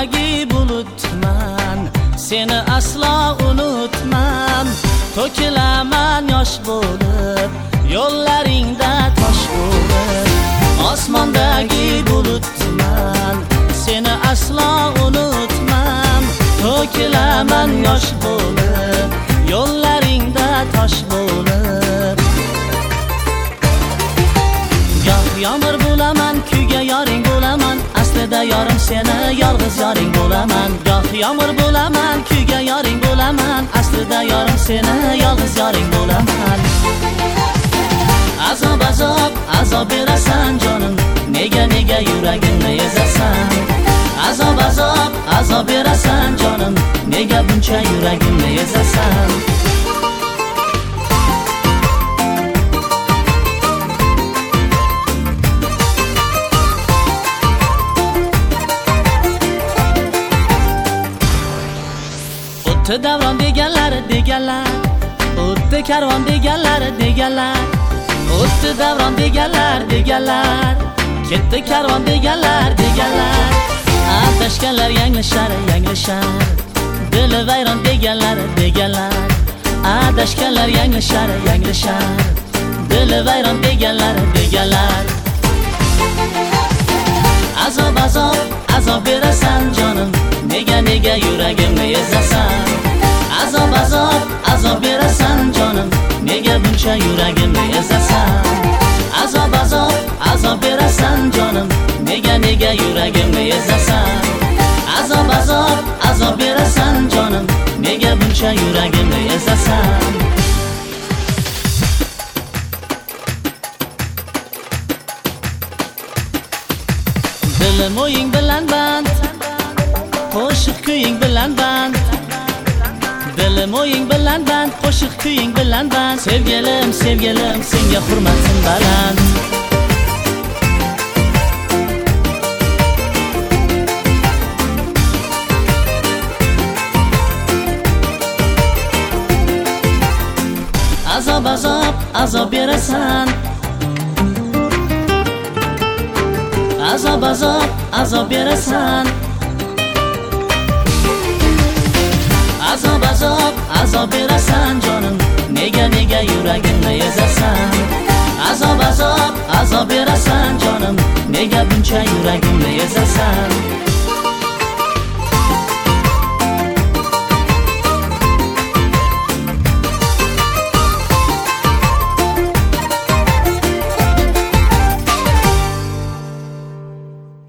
osmondagi bulutman, seni aslo unutmam. To'kilaman yosh bo'lib, yo'llaringda tosh bo'lib. Osmondagi bulutman, seni aslo unutmam. To'kilaman yosh bo'lib, yo'llaringda tosh bo'lib. Goh yomg'ir bo'laman, kuyga yoring bo'laman, aslida yorim seni yolg'iz yoring bo'laman. Goh yomg'ir bo'laman, kuyga yoring bo'laman, aslida yorim seni yolg'iz yoring bo'laman. Azob azob azob berasan jonim, nega nega yuragimni ezasan. Azob azob azob berasan jonim, nega buncha yuragimni ezasan. O'tdi davron deganlar, o'tdi karvon deganlar. O'tdi davron deganlar, ketdi karvon deganlar. Adashganlar yanglishar, dili vayron deganlar. Adashganlar yanglishar, dili vayron deganlar. Azob azob azob berasan jonim, nega nega yuragimni ezasan. Azob azob azob berasan jonim, nega buncha yuragimni ezasan. Azob azob azob berasan jonim, nega nega yuragimni ezasan. Azob azob azob berasan jonim, nega buncha yuragimni ezasan. Dilim o'ying bilan band, qo'shiq kuying bilan band. Dilim o'ying bilan band, qo'shiq kuying bilan band. Sevgilim, sevgilim, senga hurmatim baland. Azob azob azob berasan. Azob azob azob berasan. Azob azob azob berasan jonim, nega nega yuragimni ezasan. Azob azob azob berasan jonim, nega buncha yuragimni ezasan.